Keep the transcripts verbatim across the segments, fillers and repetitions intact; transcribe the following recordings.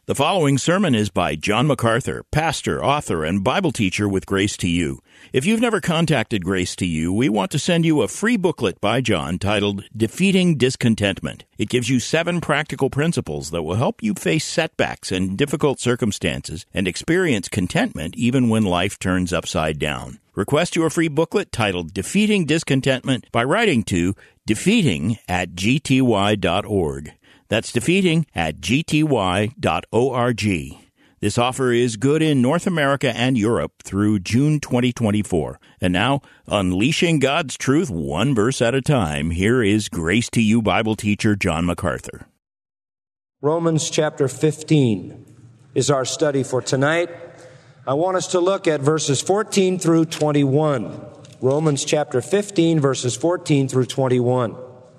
The following sermon is by John MacArthur, pastor, author, and Bible teacher with Grace to You. If you've never contacted Grace to You, we want to send you a free booklet by John titled Defeating Discontentment. It gives you seven practical principles that will help you face setbacks and difficult circumstances and experience contentment even when life turns upside down. Request your free booklet titled Defeating Discontentment by writing to defeating at g t y dot org. That's defeating at g t y dot org. This offer is good in North America and Europe through June twenty twenty-four. And now, unleashing God's truth one verse at a time, here is Grace to You Bible teacher John MacArthur. Romans chapter fifteen is our study for tonight. I want us to look at verses fourteen through twenty-one. Romans chapter fifteen, verses fourteen through twenty-one.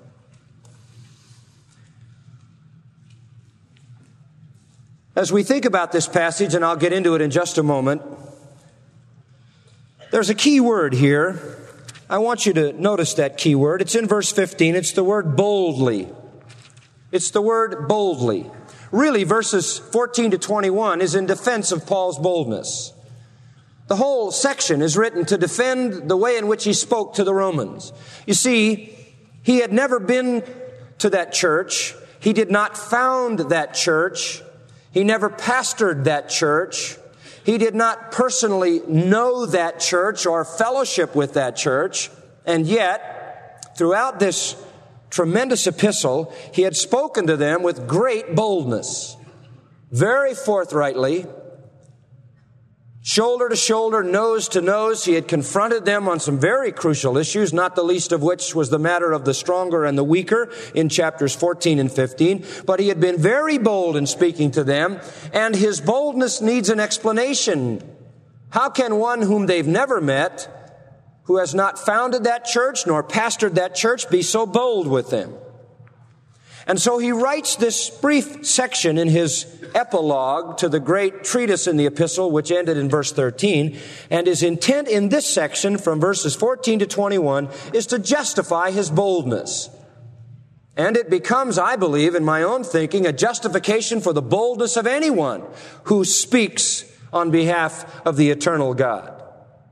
As we think about this passage, and I'll get into it in just a moment, there's a key word here. I want you to notice that key word. It's in verse fifteen. It's the word boldly. It's the word boldly. Really, verses fourteen to twenty-one is in defense of Paul's boldness. The whole section is written to defend the way in which he spoke to the Romans. You see, he had never been to that church. He did not found that church. He never pastored that church. He did not personally know that church or fellowship with that church. And yet, throughout this tremendous epistle, he had spoken to them with great boldness, very forthrightly, shoulder to shoulder, nose to nose. He had confronted them on some very crucial issues, not the least of which was the matter of the stronger and the weaker in chapters fourteen and fifteen. But he had been very bold in speaking to them, and his boldness needs an explanation. How can one whom they've never met, who has not founded that church nor pastored that church, be so bold with them? And so he writes this brief section in his epilogue to the great treatise in the epistle, which ended in verse thirteen. And his intent in this section, from verses fourteen to twenty-one, is to justify his boldness. And it becomes, I believe, in my own thinking, a justification for the boldness of anyone who speaks on behalf of the eternal God.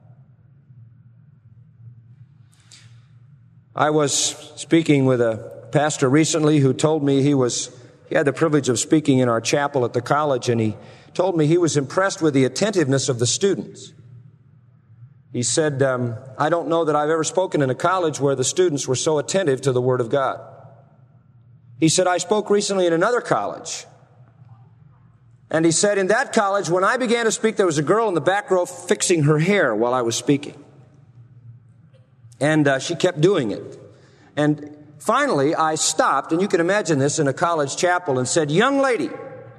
I was speaking with a pastor recently who told me he was, he had the privilege of speaking in our chapel at the college, and he told me he was impressed with the attentiveness of the students. He said, um, I don't know that I've ever spoken in a college where the students were so attentive to the Word of God. He said, I spoke recently in another college. And he said, in that college, when I began to speak, there was a girl in the back row fixing her hair while I was speaking. And uh, she kept doing it. And finally, I stopped, and you can imagine this in a college chapel, and said, young lady,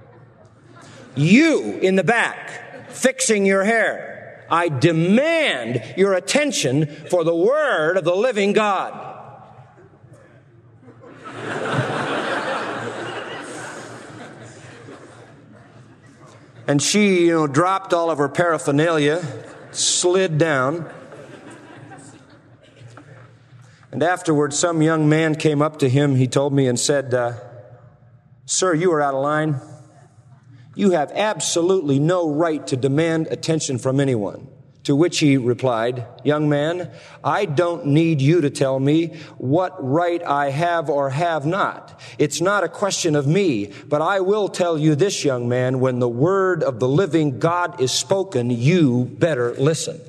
you in the back, fixing your hair, I demand your attention for the word of the living God. And she, you know, dropped all of her paraphernalia, slid down. And afterwards, some young man came up to him, he told me, and said, uh, sir, you are out of line. You have absolutely no right to demand attention from anyone. To which he replied, young man, I don't need you to tell me what right I have or have not. It's not a question of me, but I will tell you this, young man, when the word of the living God is spoken, you better listen.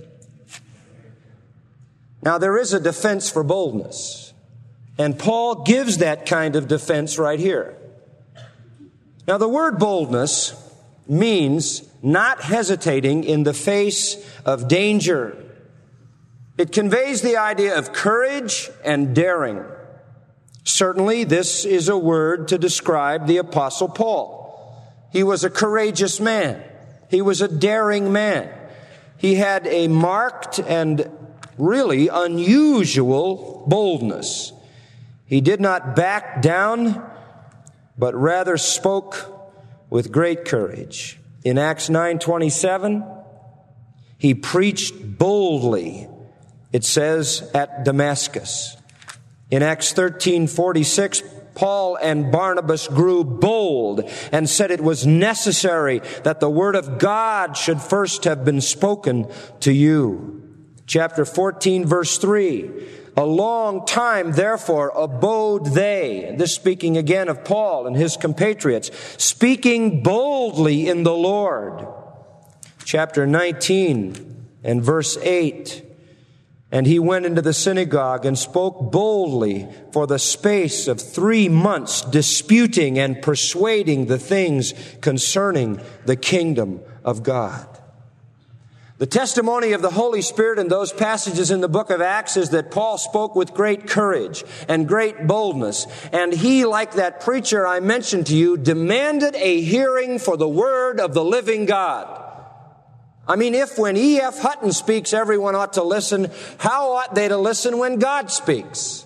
Now, there is a defense for boldness, and Paul gives that kind of defense right here. Now, the word boldness means not hesitating in the face of danger. It conveys the idea of courage and daring. Certainly, this is a word to describe the Apostle Paul. He was a courageous man. He was a daring man. He had a marked and really unusual boldness. He did not back down, but rather spoke with great courage. In Acts nine twenty-seven, he preached boldly, it says, at Damascus. In Acts thirteen forty-six, Paul and Barnabas grew bold and said it was necessary that the word of God should first have been spoken to you. Chapter fourteen, verse three. A long time, therefore, abode they, this speaking again of Paul and his compatriots, speaking boldly in the Lord. Chapter nineteen and verse eight. And he went into the synagogue and spoke boldly for the space of three months, disputing and persuading the things concerning the kingdom of God. The testimony of the Holy Spirit in those passages in the book of Acts is that Paul spoke with great courage and great boldness. And he, like that preacher I mentioned to you, demanded a hearing for the word of the living God. I mean, if when E F. Hutton speaks, everyone ought to listen, how ought they to listen when God speaks?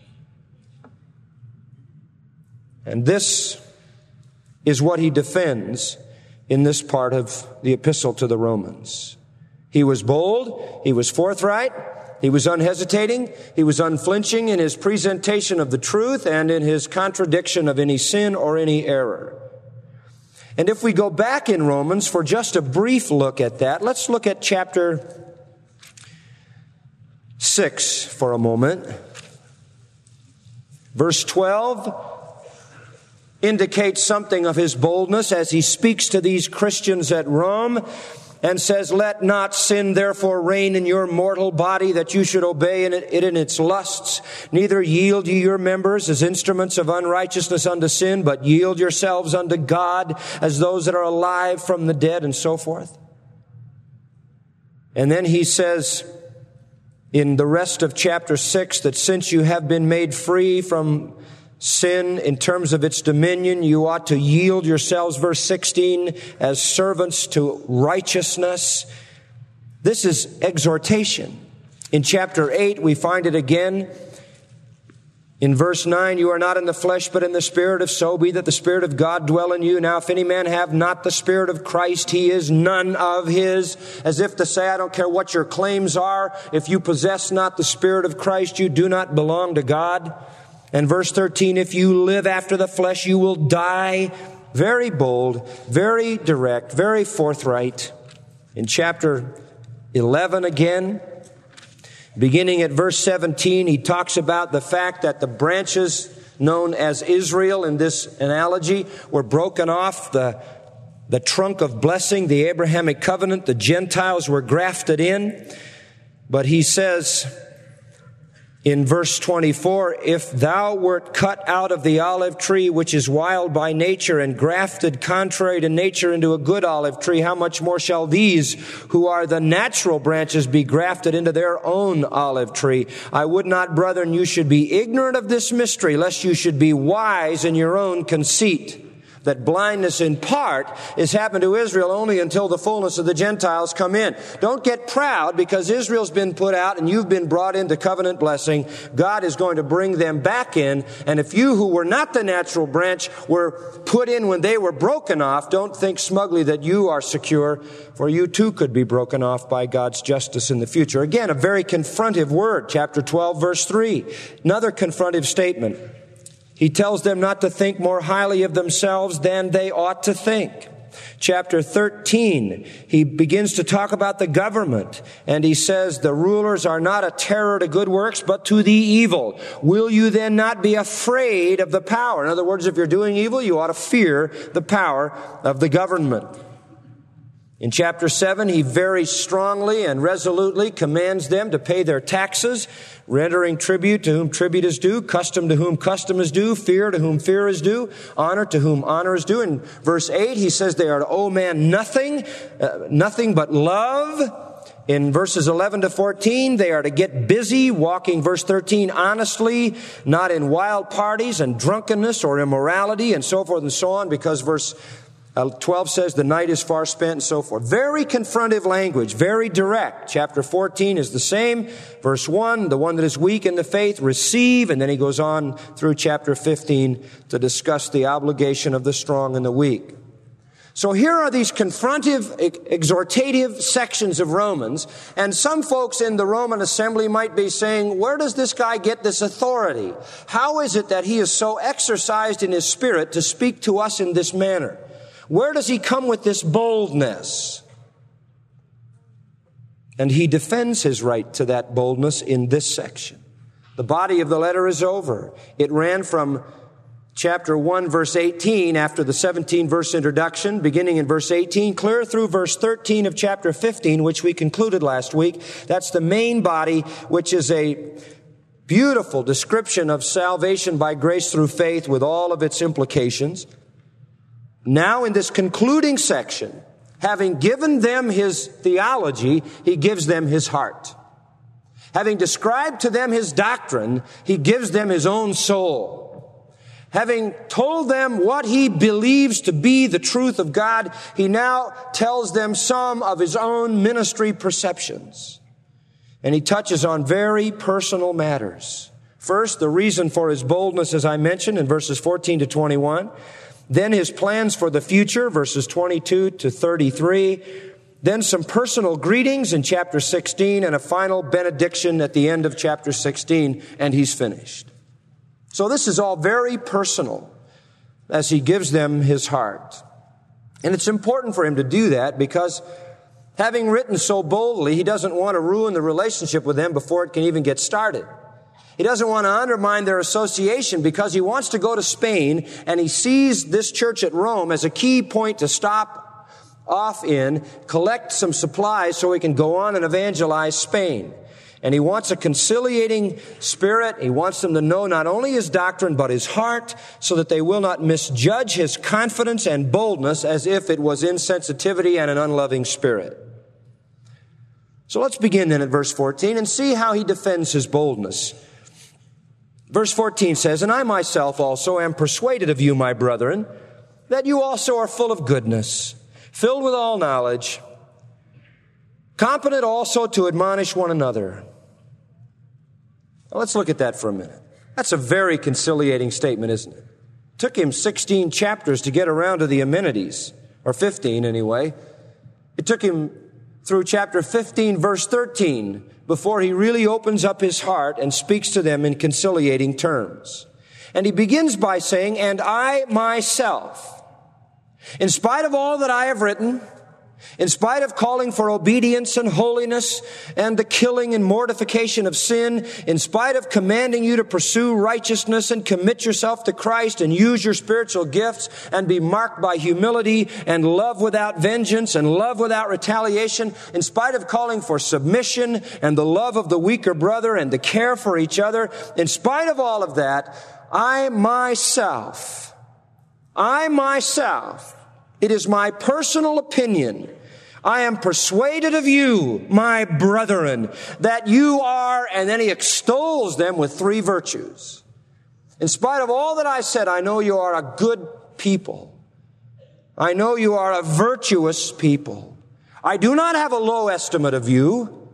And this is what he defends in this part of the epistle to the Romans. He was bold, he was forthright, he was unhesitating, he was unflinching in his presentation of the truth and in his contradiction of any sin or any error. And if we go back in Romans for just a brief look at that, let's look at chapter six for a moment. Verse twelve indicates something of his boldness as he speaks to these Christians at Rome and says, "Let not sin therefore reign in your mortal body, that you should obey it in its lusts. Neither yield ye your members as instruments of unrighteousness unto sin, but yield yourselves unto God as those that are alive from the dead," and so forth. And then he says in the rest of chapter six that since you have been made free from sin in terms of its dominion, you ought to yield yourselves, verse sixteen, as servants to righteousness. This is exhortation. In chapter eight, we find it again. In verse nine, you are not in the flesh, but in the Spirit, if so be that the Spirit of God dwell in you. Now, if any man have not the Spirit of Christ, he is none of his. As if to say, I don't care what your claims are. If you possess not the Spirit of Christ, you do not belong to God. And verse thirteen, if you live after the flesh, you will die. Very bold, very direct, very forthright. In chapter eleven again, beginning at verse seventeen, he talks about the fact that the branches known as Israel in this analogy were broken off the, the trunk of blessing, the Abrahamic covenant. The Gentiles were grafted in. But he says in verse twenty-four, if thou wert cut out of the olive tree, which is wild by nature, and grafted contrary to nature into a good olive tree, how much more shall these, who are the natural branches, be grafted into their own olive tree? I would not, brethren, you should be ignorant of this mystery, lest you should be wise in your own conceit. That blindness in part is happened to Israel only until the fullness of the Gentiles come in. Don't get proud because Israel's been put out and you've been brought into covenant blessing. God is going to bring them back in. And if you who were not the natural branch were put in when they were broken off, don't think smugly that you are secure, for you too could be broken off by God's justice in the future. Again, a very confrontive word, chapter twelve, verse three. Another confrontive statement. He tells them not to think more highly of themselves than they ought to think. Chapter thirteen, he begins to talk about the government, and he says, the rulers are not a terror to good works, but to the evil. Will you then not be afraid of the power? In other words, if you're doing evil, you ought to fear the power of the government. In chapter seven, he very strongly and resolutely commands them to pay their taxes, rendering tribute to whom tribute is due, custom to whom custom is due, fear to whom fear is due, honor to whom honor is due. In verse eight, he says they are to owe man nothing, uh, nothing but love. In verses eleven to fourteen, they are to get busy, walking, verse thirteen, honestly, not in wild parties and drunkenness or immorality and so forth and so on, because verse twelve says the night is far spent and so forth. Very confrontive language, very direct. Chapter fourteen is the same. Verse one, the one that is weak in the faith, receive. And then he goes on through chapter fifteen to discuss the obligation of the strong and the weak. So here are these confrontive, exhortative sections of Romans, and some folks in the Roman assembly might be saying, where does this guy get this authority? How is it that he is so exercised in his spirit to speak to us in this manner? Where does he come with this boldness? And he defends his right to that boldness in this section. The body of the letter is over. It ran from chapter one, verse eighteen, after the seventeen verse introduction, beginning in verse eighteen, clear through verse thirteen of chapter fifteen, which we concluded last week. That's the main body, which is a beautiful description of salvation by grace through faith with all of its implications. Now in this concluding section, having given them his theology, he gives them his heart. Having described to them his doctrine, he gives them his own soul. Having told them what he believes to be the truth of God, he now tells them some of his own ministry perceptions. And he touches on very personal matters. First, the reason for his boldness, as I mentioned, in verses fourteen to twenty-one. Then his plans for the future, verses twenty-two to thirty-three. Then some personal greetings in chapter sixteen, and a final benediction at the end of chapter sixteen, and he's finished. So this is all very personal as he gives them his heart. And it's important for him to do that because having written so boldly, he doesn't want to ruin the relationship with them before it can even get started. He doesn't want to undermine their association because he wants to go to Spain, and he sees this church at Rome as a key point to stop off in, collect some supplies so he can go on and evangelize Spain. And he wants a conciliating spirit. He wants them to know not only his doctrine, but his heart, so that they will not misjudge his confidence and boldness as if it was insensitivity and an unloving spirit. So let's begin then at verse fourteen and see how he defends his boldness. Verse fourteen says, "And I myself also am persuaded of you, my brethren, that you also are full of goodness, filled with all knowledge, competent also to admonish one another." Now, let's look at that for a minute. That's a very conciliating statement, isn't it? It took him sixteen chapters to get around to the amenities, or fifteen anyway. It took him through chapter fifteen, verse thirteen, before he really opens up his heart and speaks to them in conciliating terms. And he begins by saying, "And I myself, in spite of all that I have written, in spite of calling for obedience and holiness and the killing and mortification of sin, in spite of commanding you to pursue righteousness and commit yourself to Christ and use your spiritual gifts and be marked by humility and love without vengeance and love without retaliation, in spite of calling for submission and the love of the weaker brother and the care for each other, in spite of all of that, I myself, I myself, it is my personal opinion, I am persuaded of you, my brethren, that you are," and then he extols them with three virtues. "In spite of all that I said, I know you are a good people. I know you are a virtuous people. I do not have a low estimate of you."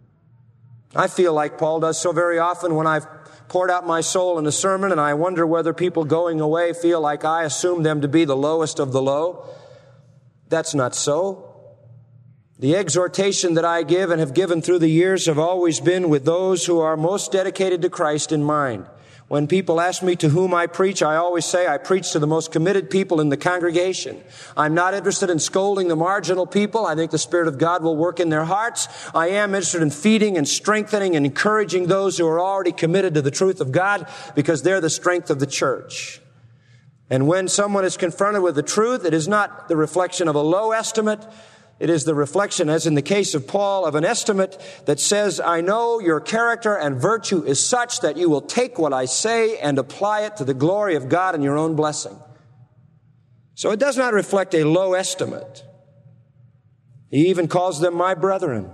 I feel like Paul does so very often when I've poured out my soul in a sermon, and I wonder whether people going away feel like I assume them to be the lowest of the low. That's not so. The exhortation that I give and have given through the years have always been with those who are most dedicated to Christ in mind. When people ask me to whom I preach, I always say I preach to the most committed people in the congregation. I'm not interested in scolding the marginal people. I think the Spirit of God will work in their hearts. I am interested in feeding and strengthening and encouraging those who are already committed to the truth of God, because they're the strength of the church. And when someone is confronted with the truth, it is not the reflection of a low estimate. It is the reflection, as in the case of Paul, of an estimate that says, I know your character and virtue is such that you will take what I say and apply it to the glory of God and your own blessing. So it does not reflect a low estimate. He even calls them my brethren.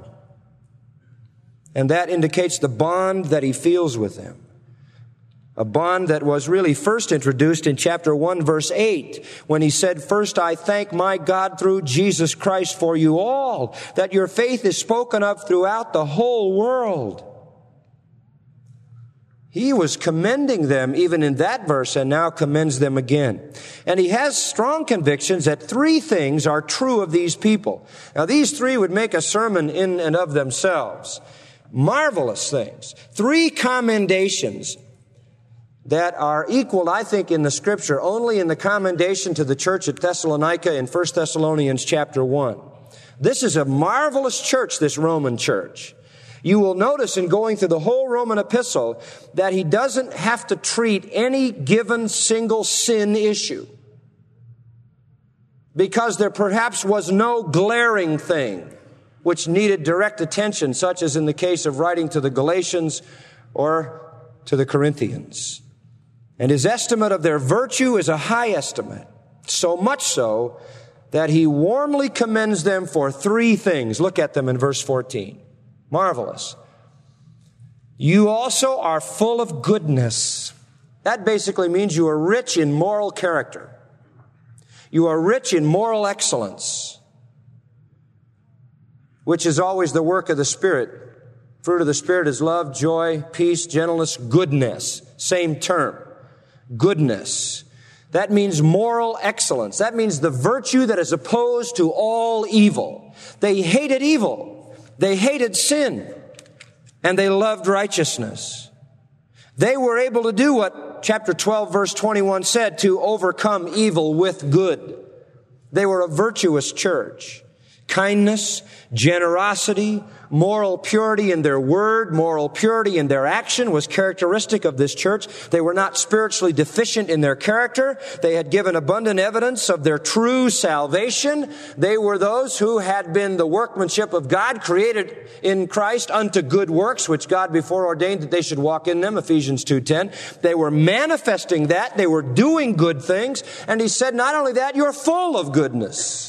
And that indicates the bond that he feels with them. A bond that was really first introduced in chapter one, verse eight, when he said, "First I thank my God through Jesus Christ for you all, that your faith is spoken of throughout the whole world." He was commending them even in that verse and now commends them again. And he has strong convictions that three things are true of these people. Now, these three would make a sermon in and of themselves. Marvelous things. Three commendations that are equal, I think, in the Scripture only in the commendation to the church at Thessalonica in First Thessalonians chapter one. This is a marvelous church, this Roman church. You will notice in going through the whole Roman epistle that he doesn't have to treat any given single sin issue, because there perhaps was no glaring thing which needed direct attention, such as in the case of writing to the Galatians or to the Corinthians. And his estimate of their virtue is a high estimate, so much so that he warmly commends them for three things. Look at them in verse fourteen. Marvelous. You also are full of goodness. That basically means you are rich in moral character. You are rich in moral excellence, which is always the work of the Spirit. Fruit of the Spirit is love, joy, peace, gentleness, goodness. Same term. Goodness. That means moral excellence. That means the virtue that is opposed to all evil. They hated evil. They hated sin, and they loved righteousness. They were able to do what chapter twelve, verse twenty-one said, to overcome evil with good. They were a virtuous church. Kindness, generosity, moral purity in their word, moral purity in their action was characteristic of this church. They were not spiritually deficient in their character. They had given abundant evidence of their true salvation. They were those who had been the workmanship of God, created in Christ unto good works, which God before ordained that they should walk in them, Ephesians two ten. They were manifesting that. They were doing good things. And he said, not only that, you're full of goodness.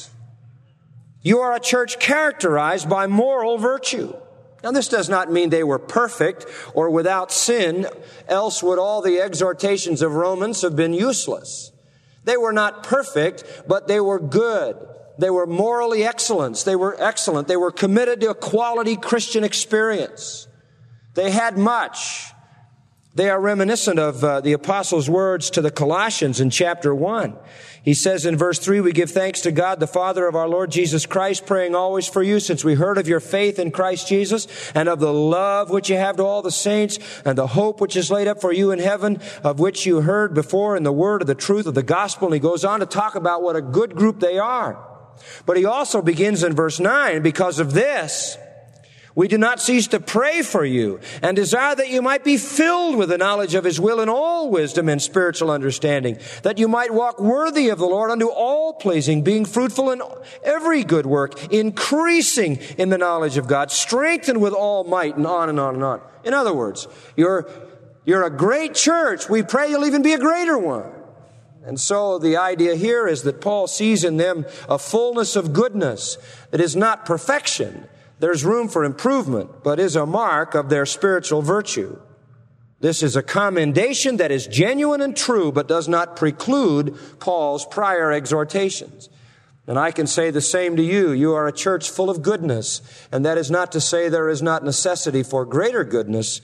You are a church characterized by moral virtue. Now, this does not mean they were perfect or without sin, else would all the exhortations of Romans have been useless. They were not perfect, but they were good. They were morally excellent. They were excellent. They were committed to a quality Christian experience. They had much. They are reminiscent of uh, the apostles' words to the Colossians in chapter one. He says in verse three, we give thanks to God, the Father of our Lord Jesus Christ, praying always for you, since we heard of your faith in Christ Jesus and of the love which you have to all the saints and the hope which is laid up for you in heaven, of which you heard before in the word of the truth of the gospel. And he goes on to talk about what a good group they are. But he also begins in verse nine, because of this, we do not cease to pray for you and desire that you might be filled with the knowledge of his will in all wisdom and spiritual understanding, that you might walk worthy of the Lord unto all pleasing, being fruitful in every good work, increasing in the knowledge of God, strengthened with all might, and on and on and on. In other words, you're, you're a great church. We pray you'll even be a greater one. And so the idea here is that Paul sees in them a fullness of goodness that is not perfection. There's room for improvement, but is a mark of their spiritual virtue. This is a commendation that is genuine and true, but does not preclude Paul's prior exhortations. And I can say the same to you. You are a church full of goodness, and that is not to say there is not necessity for greater goodness.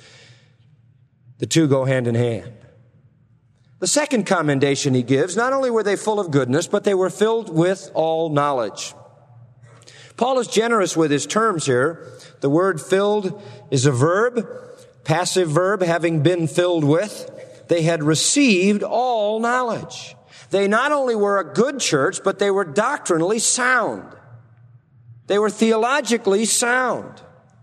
The two go hand in hand. The second commendation he gives, not only were they full of goodness, but they were filled with all knowledge. Paul is generous with his terms here. The word filled is a verb, passive verb, having been filled with. They had received all knowledge. They not only were a good church, but they were doctrinally sound. They were theologically sound.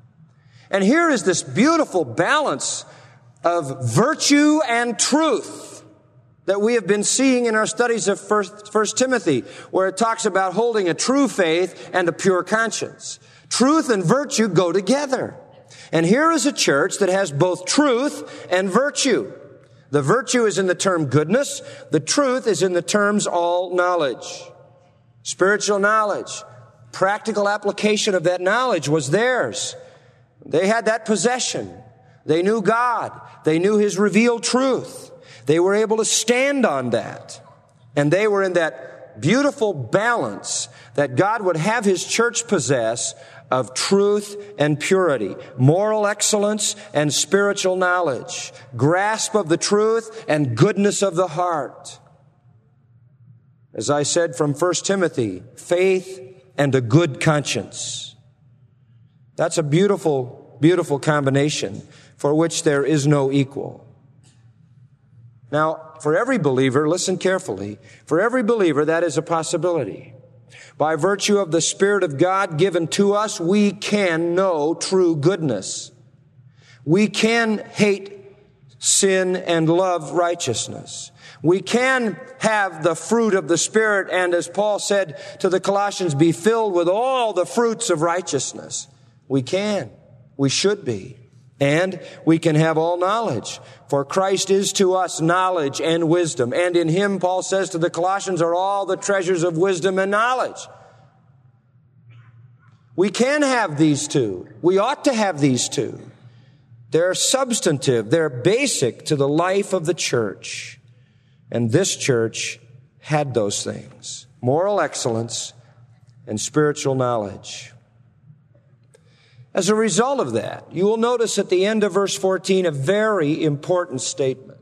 And here is this beautiful balance of virtue and truth that we have been seeing in our studies of First, First Timothy, where it talks about holding a true faith and a pure conscience. Truth and virtue go together. And here is a church that has both truth and virtue. The virtue is in the term goodness. The truth is in the terms all knowledge. Spiritual knowledge. Practical application of that knowledge was theirs. They had that possession. They knew God. They knew his revealed truth. They were able to stand on that. And they were in that beautiful balance that God would have His church possess of truth and purity, moral excellence and spiritual knowledge, grasp of the truth and goodness of the heart. As I said from First Timothy, faith and a good conscience. That's a beautiful, beautiful combination for which there is no equal. Now, for every believer, listen carefully, for every believer that is a possibility. By virtue of the Spirit of God given to us, we can know true goodness. We can hate sin and love righteousness. We can have the fruit of the Spirit, and as Paul said to the Colossians, be filled with all the fruits of righteousness. We can. We should be. And we can have all knowledge. For Christ is to us knowledge and wisdom. And in Him, Paul says to the Colossians, are all the treasures of wisdom and knowledge. We can have these two. We ought to have these two. They're substantive. They're basic to the life of the church. And this church had those things. Moral excellence and spiritual knowledge. As a result of that, you will notice at the end of verse fourteen a very important statement.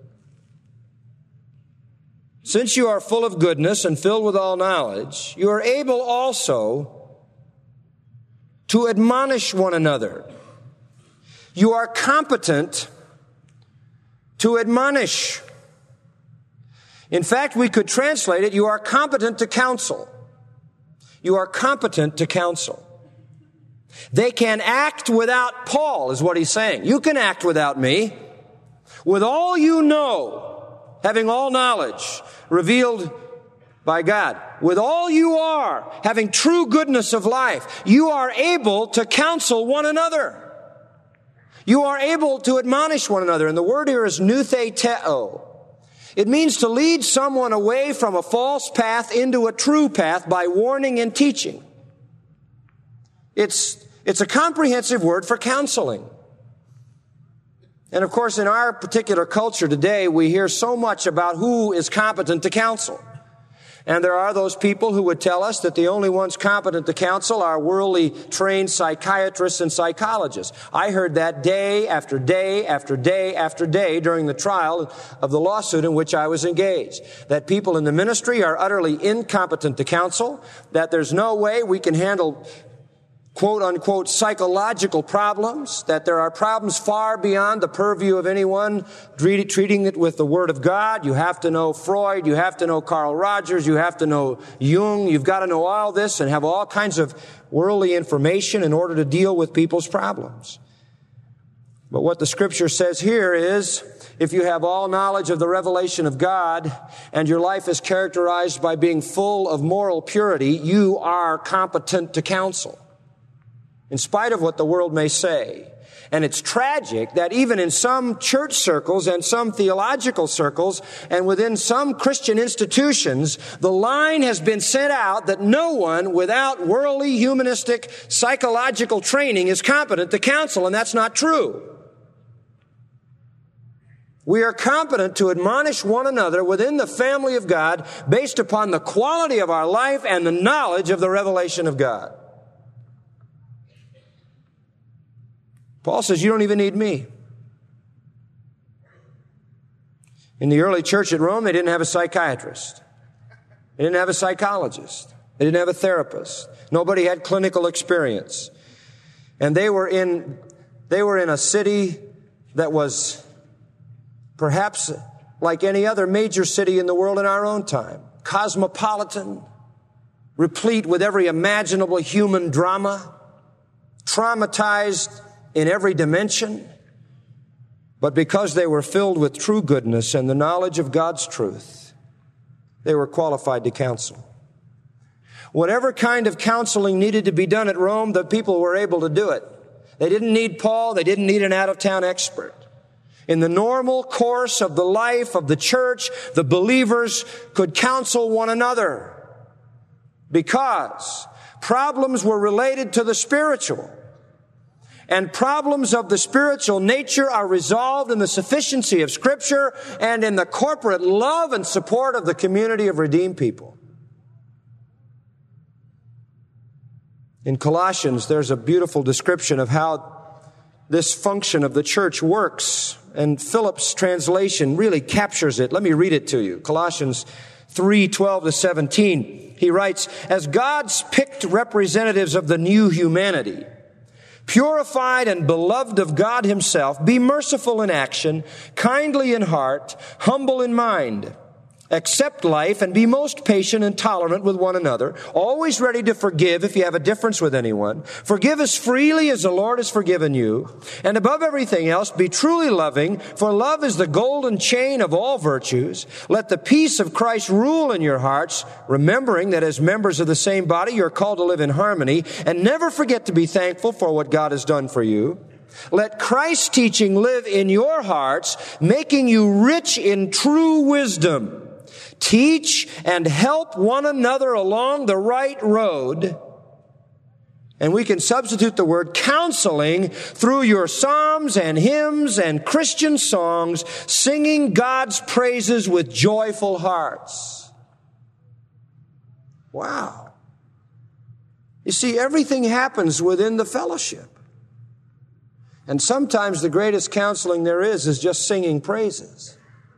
Since you are full of goodness and filled with all knowledge, you are able also to admonish one another. You are competent to admonish. In fact, we could translate it, you are competent to counsel. You are competent to counsel. They can act without Paul, is what he's saying. You can act without me. With all you know, having all knowledge revealed by God, with all you are, having true goodness of life, you are able to counsel one another. You are able to admonish one another. And the word here is nutheteo. It means to lead someone away from a false path into a true path by warning and teaching. It's It's a comprehensive word for counseling. And of course, in our particular culture today, we hear so much about who is competent to counsel. And there are those people who would tell us that the only ones competent to counsel are worldly trained psychiatrists and psychologists. I heard that day after day after day after day during the trial of the lawsuit in which I was engaged. That people in the ministry are utterly incompetent to counsel, that there's no way we can handle quote unquote psychological problems, that there are problems far beyond the purview of anyone treating it with the Word of God. You have to know Freud, you have to know Carl Rogers, you have to know Jung, you've got to know all this and have all kinds of worldly information in order to deal with people's problems. But what the Scripture says here is, if you have all knowledge of the revelation of God and your life is characterized by being full of moral purity, you are competent to counsel. In spite of what the world may say. And it's tragic that even in some church circles and some theological circles and within some Christian institutions, the line has been sent out that no one without worldly, humanistic, psychological training is competent to counsel, and that's not true. We are competent to admonish one another within the family of God based upon the quality of our life and the knowledge of the revelation of God. Paul says, you don't even need me. In the early church at Rome, they didn't have a psychiatrist. They didn't have a psychologist. They didn't have a therapist. Nobody had clinical experience. And they were in, they were in a city that was perhaps like any other major city in the world in our own time. Cosmopolitan, replete with every imaginable human drama, traumatized in every dimension, but because they were filled with true goodness and the knowledge of God's truth, they were qualified to counsel. Whatever kind of counseling needed to be done at Rome, the people were able to do it. They didn't need Paul. They didn't need an out-of-town expert. In the normal course of the life of the church, the believers could counsel one another because problems were related to the spiritual. And problems of the spiritual nature are resolved in the sufficiency of Scripture and in the corporate love and support of the community of redeemed people. In Colossians, there's a beautiful description of how this function of the church works, and Phillips' translation really captures it. Let me read it to you. Colossians three, twelve to seventeen. He writes, "As God's picked representatives of the new humanity, purified and beloved of God Himself, be merciful in action, kindly in heart, humble in mind. Accept life and be most patient and tolerant with one another, always ready to forgive if you have a difference with anyone. Forgive as freely as the Lord has forgiven you. And above everything else, be truly loving, for love is the golden chain of all virtues. Let the peace of Christ rule in your hearts, remembering that as members of the same body, you're called to live in harmony, and never forget to be thankful for what God has done for you. Let Christ's teaching live in your hearts, making you rich in true wisdom. Teach and help one another along the right road." And we can substitute the word counseling through your psalms and hymns and Christian songs, singing God's praises with joyful hearts. Wow. You see, everything happens within the fellowship. And sometimes the greatest counseling there is is just singing praises.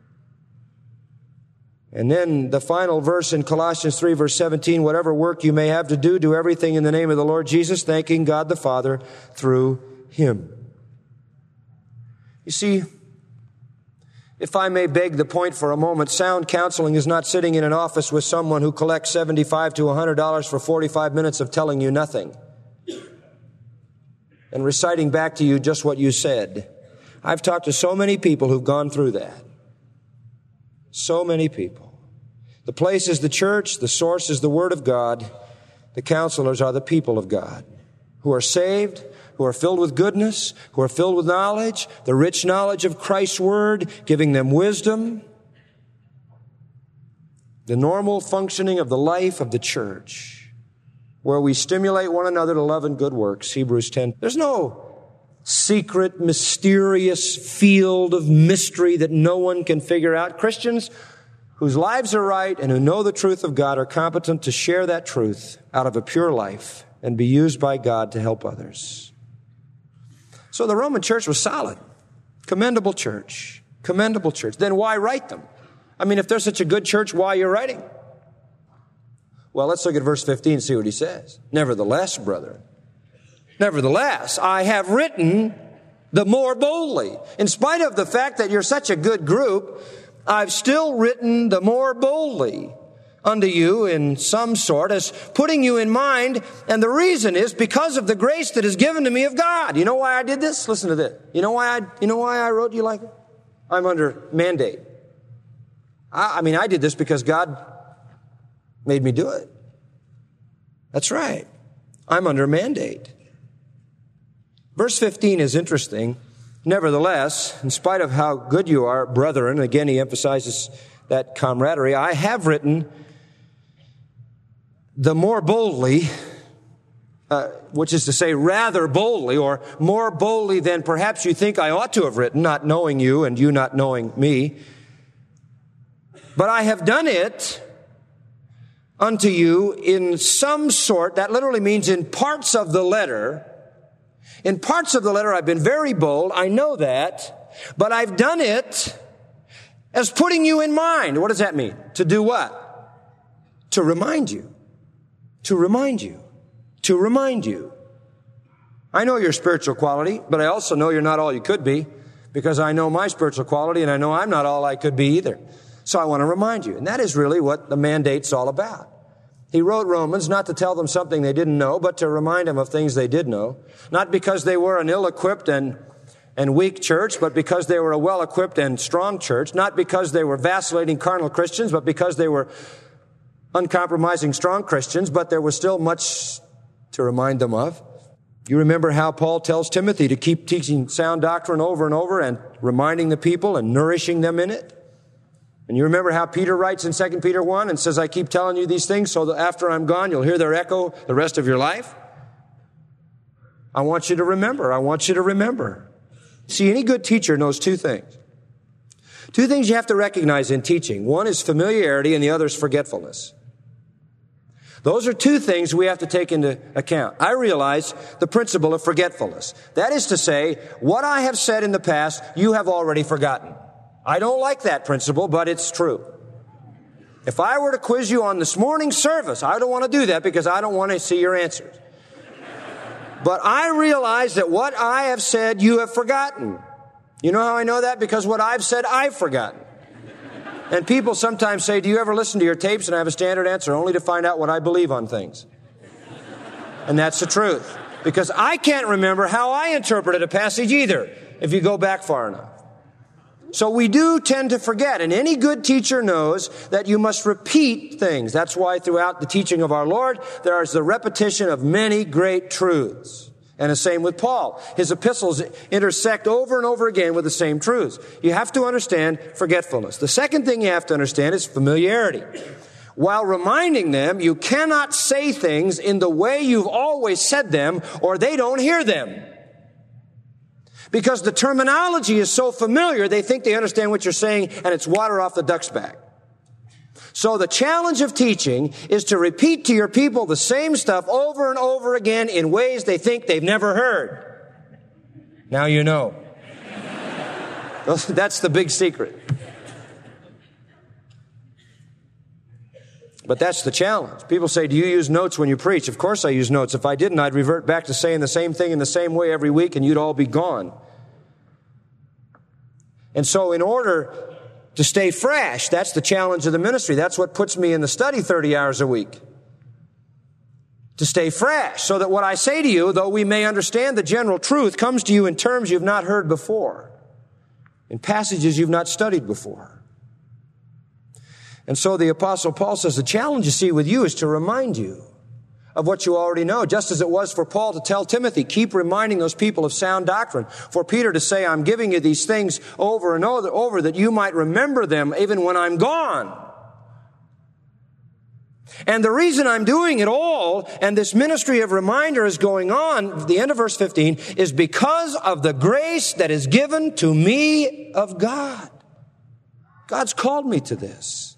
And then the final verse in Colossians three, verse seventeen, "Whatever work you may have to do, do everything in the name of the Lord Jesus, thanking God the Father through Him." You see, if I may beg the point for a moment, sound counseling is not sitting in an office with someone who collects seventy-five to one hundred dollars for forty-five minutes of telling you nothing and reciting back to you just what you said. I've talked to so many people who've gone through that. So many people. The place is the church. The source is the Word of God. The counselors are the people of God who are saved, who are filled with goodness, who are filled with knowledge, the rich knowledge of Christ's Word, giving them wisdom. The normal functioning of the life of the church, where we stimulate one another to love and good works, Hebrews ten. There's no secret, mysterious field of mystery that no one can figure out. Christians whose lives are right and who know the truth of God are competent to share that truth out of a pure life and be used by God to help others. So the Roman church was solid. Commendable church. Commendable church. Then why write them? I mean, if they're such a good church, why are you writing? Well, let's look at verse fifteen and see what he says. "Nevertheless, brethren, nevertheless, I have written the more boldly." In spite of the fact that you're such a good group, I've still written the more boldly unto you in some sort, as putting you in mind. And the reason is because of the grace that is given to me of God. You know why I did this? Listen to this. You know why I, you know why I wrote you like it? I'm under mandate. I, I mean, I did this because God made me do it. That's right. I'm under mandate. Verse fifteen is interesting. "Nevertheless, in spite of how good you are, brethren," again he emphasizes that camaraderie, "I have written the more boldly," uh, which is to say rather boldly, or more boldly than perhaps you think I ought to have written, not knowing you and you not knowing me. "But I have done it unto you in some sort," that literally means in parts of the letter. In parts of the letter, I've been very bold. I know that. But I've done it as putting you in mind. What does that mean? To do what? To remind you. To remind you. To remind you. I know your spiritual quality, but I also know you're not all you could be, because I know my spiritual quality, and I know I'm not all I could be either. So I want to remind you. And that is really what the mandate's all about. He wrote Romans not to tell them something they didn't know, but to remind them of things they did know. Not because they were an ill-equipped and, and weak church, but because they were a well-equipped and strong church. Not because they were vacillating carnal Christians, but because they were uncompromising strong Christians, but there was still much to remind them of. You remember how Paul tells Timothy to keep teaching sound doctrine over and over and reminding the people and nourishing them in it. And you remember how Peter writes in Second Peter one and says, "I keep telling you these things so that after I'm gone, you'll hear their echo the rest of your life." I want you to remember. I want you to remember. See, any good teacher knows two things. Two things you have to recognize in teaching. One is familiarity and the other is forgetfulness. Those are two things we have to take into account. I realize the principle of forgetfulness. That is to say, what I have said in the past, you have already forgotten. I don't like that principle, but it's true. If I were to quiz you on this morning's service, I don't want to do that because I don't want to see your answers. But I realize that what I have said, you have forgotten. You know how I know that? Because what I've said, I've forgotten. And people sometimes say, do you ever listen to your tapes? And I have a standard answer, only to find out what I believe on things. And that's the truth. Because I can't remember how I interpreted a passage either, if you go back far enough. So we do tend to forget, and any good teacher knows that you must repeat things. That's why throughout the teaching of our Lord, there is the repetition of many great truths. And the same with Paul. His epistles intersect over and over again with the same truths. You have to understand forgetfulness. The second thing you have to understand is familiarity. While reminding them, you cannot say things in the way you've always said them, or they don't hear them. Because the terminology is so familiar, they think they understand what you're saying, and it's water off the duck's back. So the challenge of teaching is to repeat to your people the same stuff over and over again in ways they think they've never heard. Now you know. That's the big secret. But that's the challenge. People say, do you use notes when you preach? Of course I use notes. If I didn't, I'd revert back to saying the same thing in the same way every week and you'd all be gone. And so in order to stay fresh, that's the challenge of the ministry. That's what puts me in the study thirty hours a week. To stay fresh, so that what I say to you, though we may understand the general truth, comes to you in terms you've not heard before, in passages you've not studied before. And so the Apostle Paul says the challenge you see with you is to remind you of what you already know, just as it was for Paul to tell Timothy, keep reminding those people of sound doctrine. For Peter to say, I'm giving you these things over and over, over that you might remember them even when I'm gone. And the reason I'm doing it all, and this ministry of reminder is going on, at the end of verse fifteen, is because of the grace that is given to me of God. God's called me to this.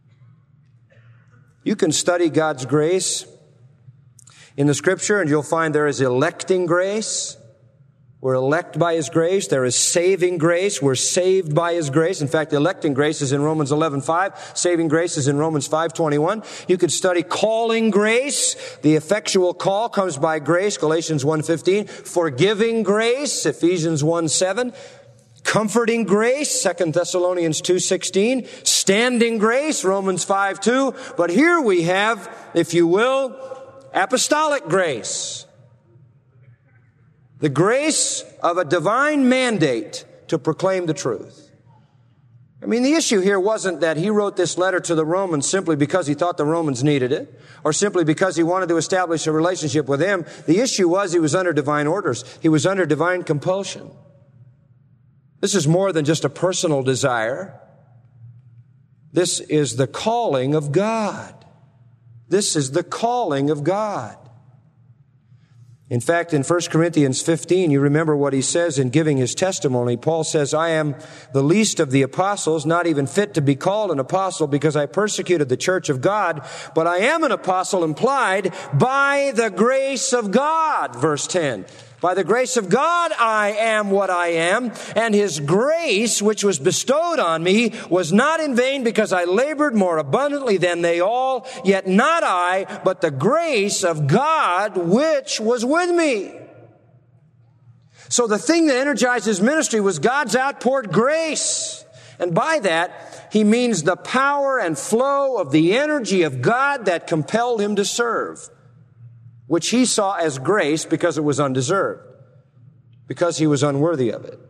You can study God's grace in the Scripture, and you'll find there is electing grace. We're elect by His grace. There is saving grace. We're saved by His grace. In fact, electing grace is in Romans eleven five. Saving grace is in Romans five twenty-one. You could study calling grace. The effectual call comes by grace, Galatians one fifteen. Forgiving grace, Ephesians one seven. Comforting grace, Second Thessalonians two sixteen. Standing grace, Romans five two. But here we have, if you will, apostolic grace. The grace of a divine mandate to proclaim the truth. I mean, the issue here wasn't that he wrote this letter to the Romans simply because he thought the Romans needed it, or simply because he wanted to establish a relationship with them. The issue was he was under divine orders. He was under divine compulsion. This is more than just a personal desire. This is the calling of God. This is the calling of God. In fact, in First Corinthians fifteen, you remember what he says in giving his testimony. Paul says, I am the least of the apostles, not even fit to be called an apostle because I persecuted the church of God, but I am an apostle implied by the grace of God. Verse ten. By the grace of God, I am what I am, and His grace, which was bestowed on me, was not in vain because I labored more abundantly than they all, yet not I, but the grace of God, which was with me. So the thing that energized his ministry was God's outpoured grace. And by that, he means the power and flow of the energy of God that compelled him to serve, which he saw as grace because it was undeserved, because he was unworthy of it.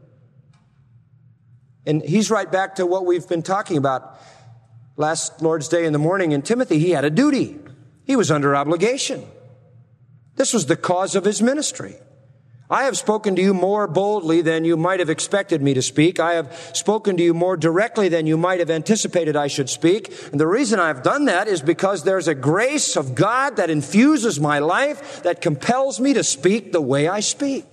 And he's right back to what we've been talking about last Lord's Day in the morning in Timothy. He had a duty. He was under obligation. This was the cause of his ministry. I have spoken to you more boldly than you might have expected me to speak. I have spoken to you more directly than you might have anticipated I should speak. And the reason I've done that is because there's a grace of God that infuses my life that compels me to speak the way I speak.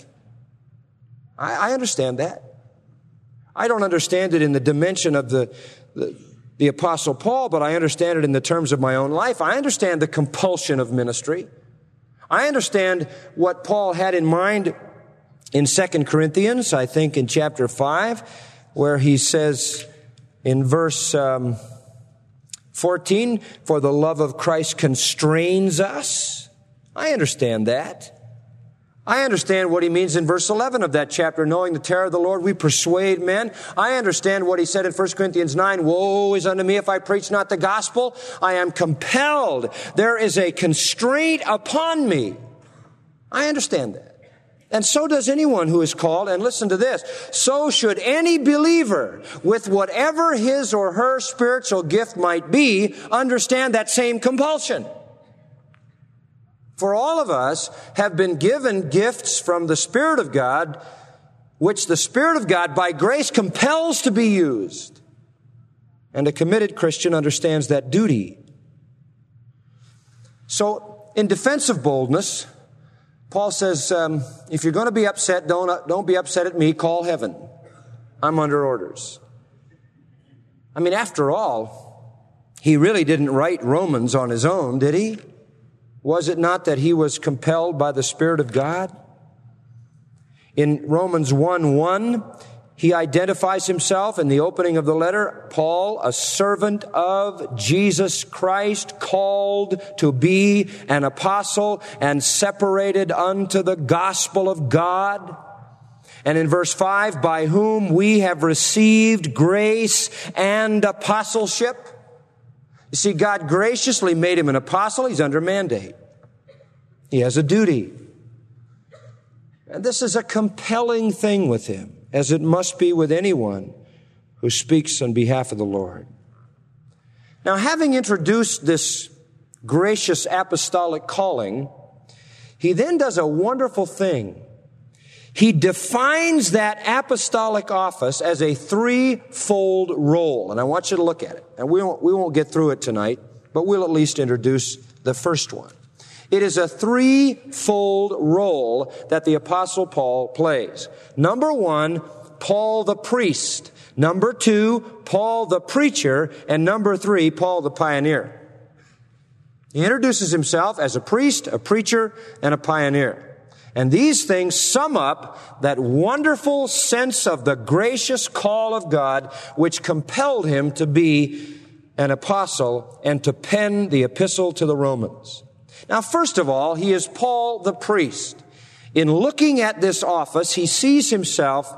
I, I understand that. I don't understand it in the dimension of the, the the Apostle Paul, but I understand it in the terms of my own life. I understand the compulsion of ministry. I understand what Paul had in mind in Second Corinthians, I think in chapter five, where he says in verse um, fourteen, for the love of Christ constrains us. I understand that. I understand what he means in verse eleven of that chapter, knowing the terror of the Lord, we persuade men. I understand what he said in First Corinthians nine, woe is unto me if I preach not the gospel. I am compelled. There is a constraint upon me. I understand that. And so does anyone who is called. And listen to this. So should any believer, with whatever his or her spiritual gift might be, understand that same compulsion. For all of us have been given gifts from the Spirit of God, which the Spirit of God by grace compels to be used. And a committed Christian understands that duty. So, in defense of boldness, Paul says, um, if you're going to be upset, don't, uh, don't be upset at me, call heaven. I'm under orders. I mean, after all, he really didn't write Romans on his own, did he? Was it not that he was compelled by the Spirit of God? In Romans one one, he identifies himself in the opening of the letter, Paul, a servant of Jesus Christ, called to be an apostle and separated unto the gospel of God. And in verse five, by whom we have received grace and apostleship. You see, God graciously made him an apostle. He's under mandate. He has a duty. And this is a compelling thing with him, as it must be with anyone who speaks on behalf of the Lord. Now, having introduced this gracious apostolic calling, he then does a wonderful thing. He defines that apostolic office as a threefold role. And I want you to look at it. And we won't, we won't get through it tonight, but we'll at least introduce the first one. It is a threefold role that the Apostle Paul plays. Number one, Paul the priest. Number two, Paul the preacher. And number three, Paul the pioneer. He introduces himself as a priest, a preacher, and a pioneer. And these things sum up that wonderful sense of the gracious call of God which compelled him to be an apostle and to pen the epistle to the Romans. Now, first of all, he is Paul the priest. In looking at this office, he sees himself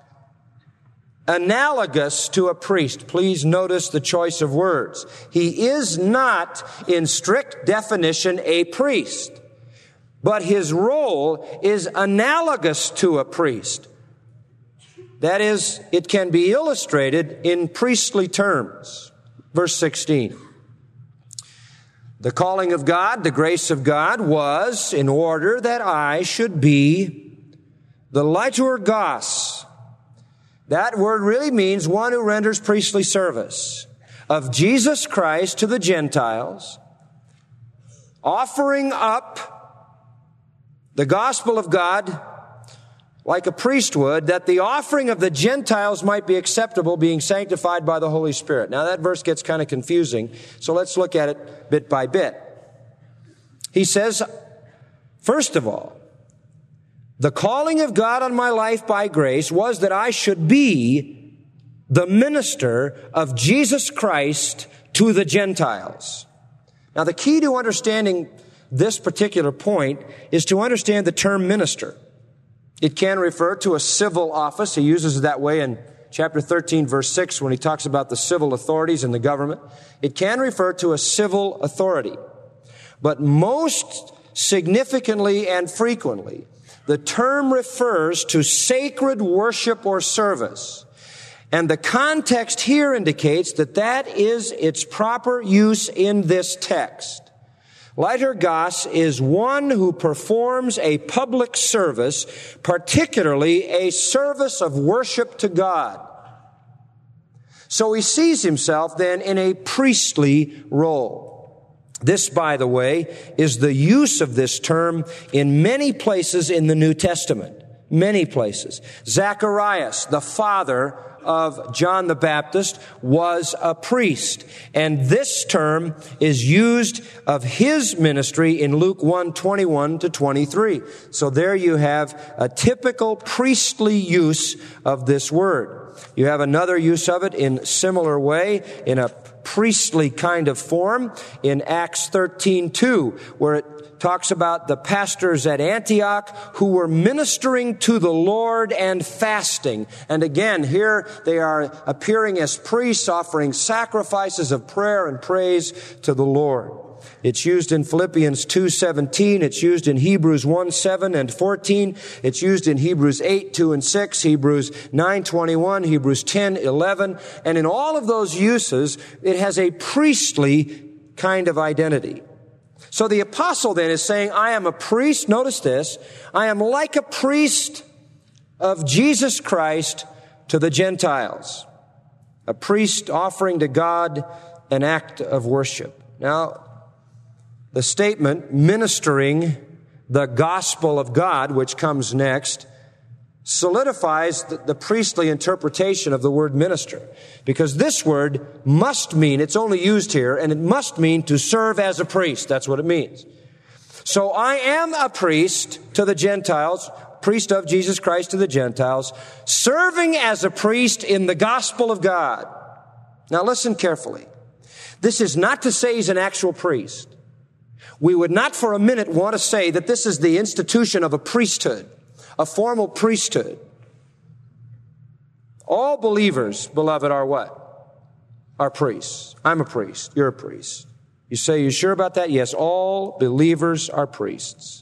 analogous to a priest. Please notice the choice of words. He is not, in strict definition, a priest. But his role is analogous to a priest. That is, it can be illustrated in priestly terms. Verse sixteen. The calling of God, the grace of God, was in order that I should be the liturgos. That word really means one who renders priestly service of Jesus Christ to the Gentiles, offering up the gospel of God like a priest would, that the offering of the Gentiles might be acceptable, being sanctified by the Holy Spirit. Now that verse gets kind of confusing, so let's look at it bit by bit. He says, first of all, the calling of God on my life by grace was that I should be the minister of Jesus Christ to the Gentiles. Now the key to understanding this particular point is to understand the term minister. It can refer to a civil office. He uses it that way in chapter thirteen, verse six, when he talks about the civil authorities in the government. It can refer to a civil authority. But most significantly and frequently, the term refers to sacred worship or service. And the context here indicates that that is its proper use in this text. Liturgos is one who performs a public service, particularly a service of worship to God. So he sees himself then in a priestly role. This, by the way, is the use of this term in many places in the New Testament. many places. Zacharias, the father of John the Baptist, was a priest. And this term is used of his ministry in Luke one, twenty-one to twenty-three. So there you have a typical priestly use of this word. You have another use of it in similar way, in a priestly kind of form, in Acts thirteen two, where it talks about the pastors at Antioch who were ministering to the Lord and fasting. And again, here they are appearing as priests, offering sacrifices of prayer and praise to the Lord. It's used in Philippians two seventeen. It's used in Hebrews one seven and fourteen. It's used in Hebrews eight two and six, Hebrews nine twenty-one, Hebrews ten eleven. And in all of those uses, it has a priestly kind of identity. So the apostle then is saying, I am a priest. Notice this. I am like a priest of Jesus Christ to the Gentiles. A priest offering to God an act of worship. Now, the statement, ministering the gospel of God, which comes next, solidifies the, the priestly interpretation of the word minister. Because this word must mean, it's only used here, and it must mean to serve as a priest. That's what it means. So I am a priest to the Gentiles, priest of Jesus Christ to the Gentiles, serving as a priest in the gospel of God. Now listen carefully. This is not to say he's an actual priest. We would not for a minute want to say that this is the institution of a priesthood, a formal priesthood. All believers, beloved, are what? Are priests. I'm a priest. You're a priest. You say, you sure about that? Yes, all believers are priests.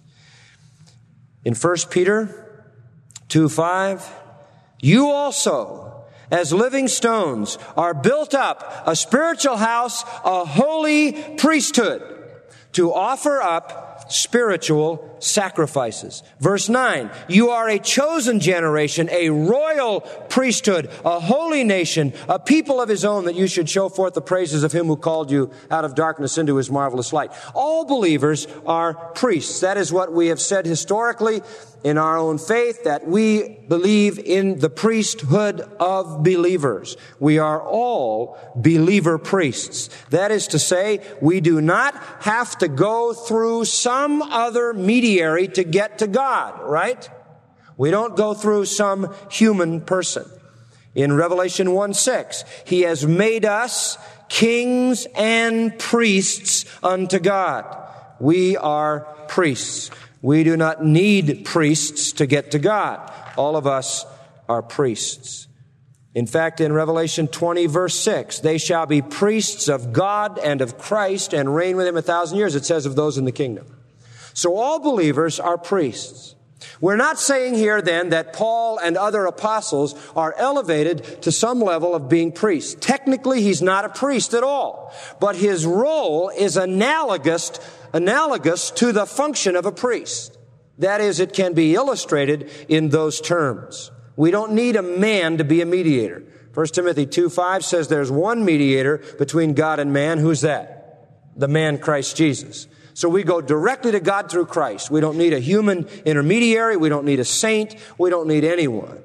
In First Peter two five, you also, as living stones, are built up a spiritual house, a holy priesthood, to offer up spiritual sacrifices. Verse nine, you are a chosen generation, a royal priesthood, a holy nation, a people of his own, that you should show forth the praises of him who called you out of darkness into his marvelous light. All believers are priests. That is what we have said historically in our own faith, that we believe in the priesthood of believers. We are all believer priests. That is to say, we do not have to go through some other mediary to get to God, right? We don't go through some human person. In Revelation one six, he has made us kings and priests unto God. We are priests. We do not need priests to get to God. All of us are priests. In fact, in Revelation twenty, verse six, they shall be priests of God and of Christ and reign with him a thousand years, it says of those in the kingdom. So all believers are priests. We're not saying here then that Paul and other apostles are elevated to some level of being priests. Technically, he's not a priest at all, but his role is analogous analogous to the function of a priest. That is, it can be illustrated in those terms. We don't need a man to be a mediator. First Timothy two five says there's one mediator between God and man. Who's that? The man Christ Jesus. So we go directly to God through Christ. We don't need a human intermediary. We don't need a saint. We don't need anyone.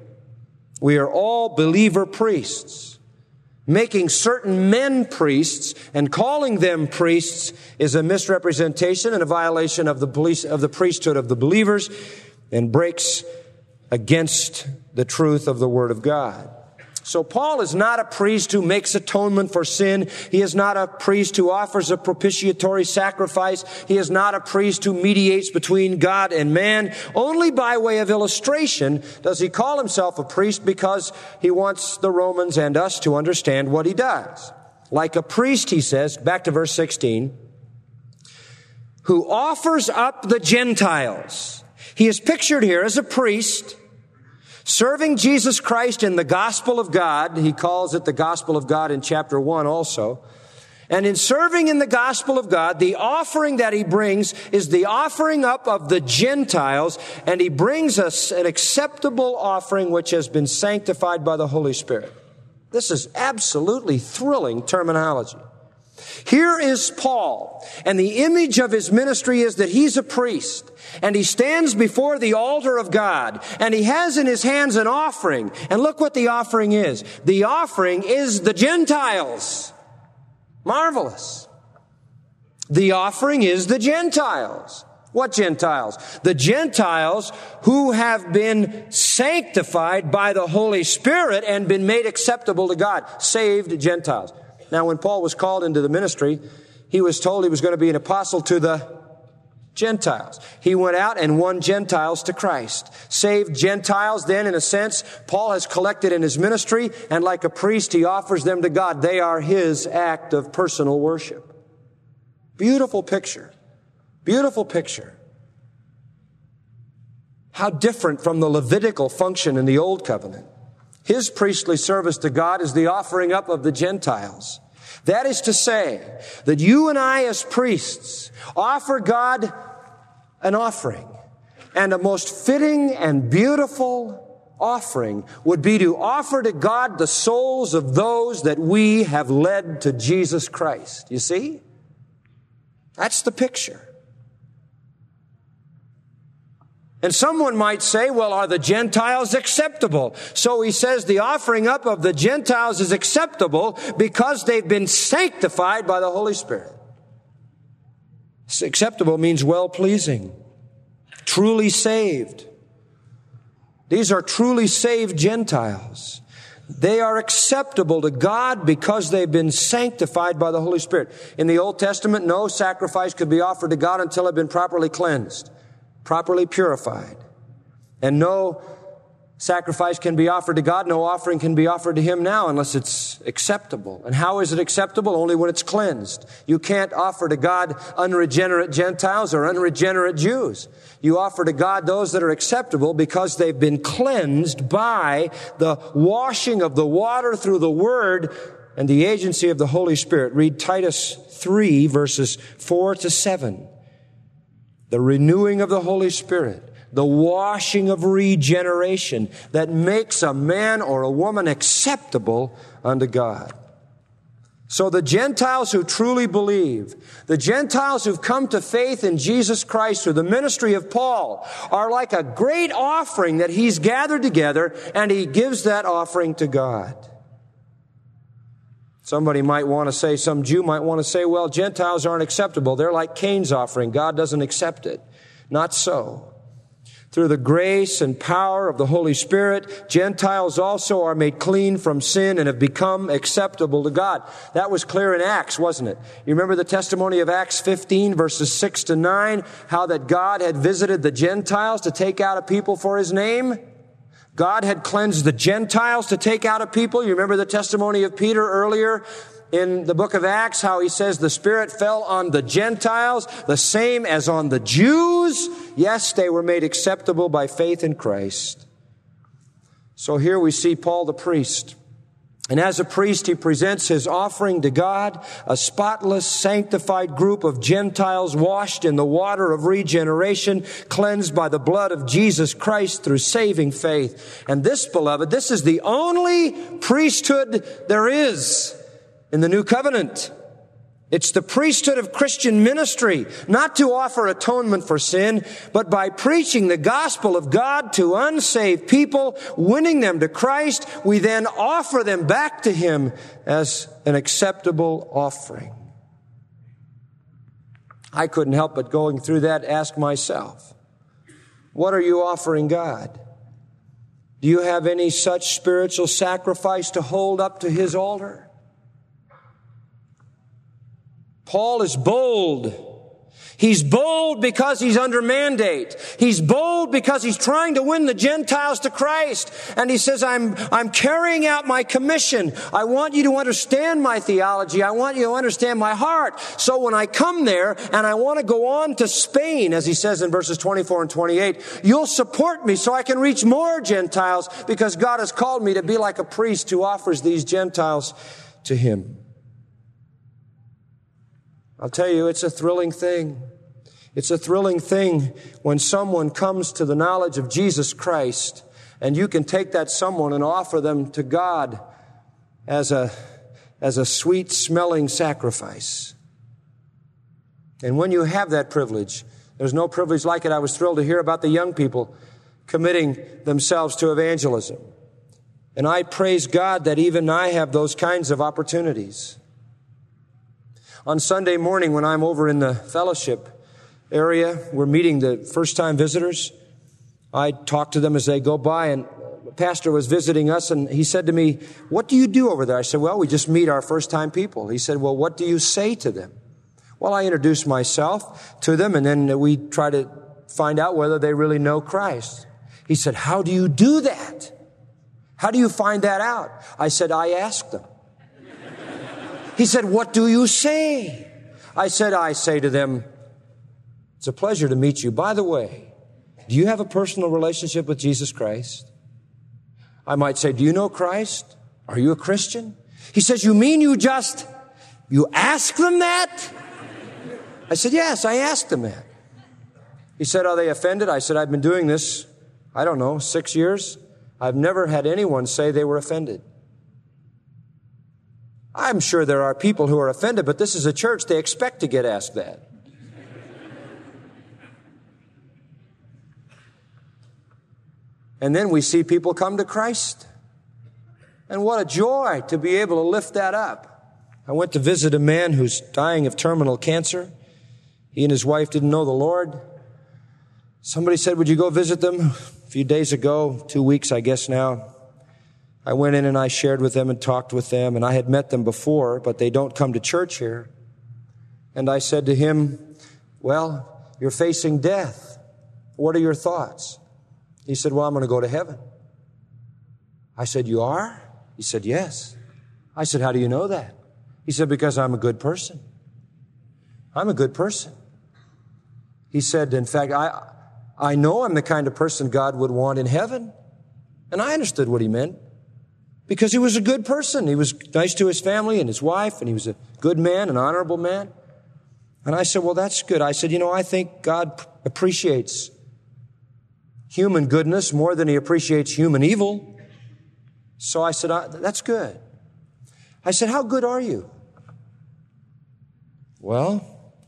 We are all believer priests. Making certain men priests and calling them priests is a misrepresentation and a violation of the police, of the priesthood of the believers, and breaks against the truth of the Word of God. So Paul is not a priest who makes atonement for sin. He is not a priest who offers a propitiatory sacrifice. He is not a priest who mediates between God and man. Only by way of illustration does he call himself a priest, because he wants the Romans and us to understand what he does. Like a priest, he says, back to verse sixteen, who offers up the Gentiles. He is pictured here as a priest serving Jesus Christ in the gospel of God. He calls it the gospel of God in chapter one also. And in serving in the gospel of God, the offering that he brings is the offering up of the Gentiles, and he brings us an acceptable offering which has been sanctified by the Holy Spirit. This is absolutely thrilling terminology. Here is Paul, and the image of his ministry is that he's a priest, and he stands before the altar of God, and he has in his hands an offering. And look what the offering is. The offering is the Gentiles. Marvelous. The offering is the Gentiles. What Gentiles? The Gentiles who have been sanctified by the Holy Spirit and been made acceptable to God. Saved Gentiles. Now, when Paul was called into the ministry, he was told he was going to be an apostle to the Gentiles. He went out and won Gentiles to Christ. Saved Gentiles, then, in a sense, Paul has collected in his ministry, and like a priest, he offers them to God. They are his act of personal worship. Beautiful picture. Beautiful picture. How different from the Levitical function in the Old Covenant. His priestly service to God is the offering up of the Gentiles. That is to say that you and I as priests offer God an offering. And a most fitting and beautiful offering would be to offer to God the souls of those that we have led to Jesus Christ. You see? That's the picture. And someone might say, well, are the Gentiles acceptable? So he says the offering up of the Gentiles is acceptable because they've been sanctified by the Holy Spirit. Acceptable means well-pleasing, truly saved. These are truly saved Gentiles. They are acceptable to God because they've been sanctified by the Holy Spirit. In the Old Testament, no sacrifice could be offered to God until it had been properly cleansed, properly purified. And no sacrifice can be offered to God, no offering can be offered to Him now unless it's acceptable. And how is it acceptable? Only when it's cleansed. You can't offer to God unregenerate Gentiles or unregenerate Jews. You offer to God those that are acceptable because they've been cleansed by the washing of the water through the Word and the agency of the Holy Spirit. Read Titus three, verses four to seven. The renewing of the Holy Spirit, the washing of regeneration that makes a man or a woman acceptable unto God. So the Gentiles who truly believe, the Gentiles who've come to faith in Jesus Christ through the ministry of Paul, are like a great offering that he's gathered together, and he gives that offering to God. Somebody might want to say, some Jew might want to say, well, Gentiles aren't acceptable. They're like Cain's offering. God doesn't accept it. Not so. Through the grace and power of the Holy Spirit, Gentiles also are made clean from sin and have become acceptable to God. That was clear in Acts, wasn't it? You remember the testimony of Acts fifteen, verses six to nine, how that God had visited the Gentiles to take out a people for His name? God had cleansed the Gentiles to take out a people. You remember the testimony of Peter earlier in the book of Acts, how he says the Spirit fell on the Gentiles, the same as on the Jews. Yes, they were made acceptable by faith in Christ. So here we see Paul the priest. And as a priest, he presents his offering to God, a spotless, sanctified group of Gentiles washed in the water of regeneration, cleansed by the blood of Jesus Christ through saving faith. And this, beloved, this is the only priesthood there is in the New Covenant. It's the priesthood of Christian ministry, not to offer atonement for sin, but by preaching the gospel of God to unsaved people, winning them to Christ, we then offer them back to Him as an acceptable offering. I couldn't help but going through that ask myself, what are you offering God? Do you have any such spiritual sacrifice to hold up to His altar? Paul is bold. He's bold because he's under mandate. He's bold because he's trying to win the Gentiles to Christ. And he says, I'm, I'm carrying out my commission. I want you to understand my theology. I want you to understand my heart. So when I come there and I want to go on to Spain, as he says in verses twenty-four and twenty-eight, you'll support me so I can reach more Gentiles because God has called me to be like a priest who offers these Gentiles to Him. I'll tell you, it's a thrilling thing. It's a thrilling thing when someone comes to the knowledge of Jesus Christ and you can take that someone and offer them to God as a, as a sweet-smelling sacrifice. And when you have that privilege, there's no privilege like it. I was thrilled to hear about the young people committing themselves to evangelism. And I praise God that even I have those kinds of opportunities. On Sunday morning when I'm over in the fellowship area, we're meeting the first-time visitors. I talk to them as they go by, and the pastor was visiting us, and he said to me, "What do you do over there?" I said, "Well, we just meet our first-time people." He said, "Well, what do you say to them?" Well, I introduce myself to them, and then we try to find out whether they really know Christ. He said, "How do you do that? How do you find that out?" I said, "I ask them." He said, "What do you say?" I said, "I say to them, 'It's a pleasure to meet you. By the way, do you have a personal relationship with Jesus Christ?' I might say, 'Do you know Christ? Are you a Christian?' He says, 'You mean you just, you ask them that?' I said, 'Yes, I asked them that.' He said, 'Are they offended?' I said, 'I've been doing this, I don't know, six years. I've never had anyone say they were offended.' I'm sure there are people who are offended, but this is a church. They expect to get asked that. And then we see people come to Christ. And what a joy to be able to lift that up. I went to visit a man who's dying of terminal cancer. He and his wife didn't know the Lord. Somebody said, "Would you go visit them?" A few days ago, two weeks, I guess now. I went in and I shared with them and talked with them, and I had met them before, but they don't come to church here. And I said to him, "Well, you're facing death. What are your thoughts?" He said, "Well, I'm going to go to heaven." I said, "You are?" He said, "Yes." I said, "How do you know that?" He said, "Because I'm a good person. I'm a good person." He said, "In fact, I, I know I'm the kind of person God would want in heaven." And I understood what he meant. Because he was a good person. He was nice to his family and his wife, and he was a good man, an honorable man. And I said, "Well, that's good." I said, "You know, I think God appreciates human goodness more than he appreciates human evil." So I said, "That's good." I said, "How good are you?" "Well,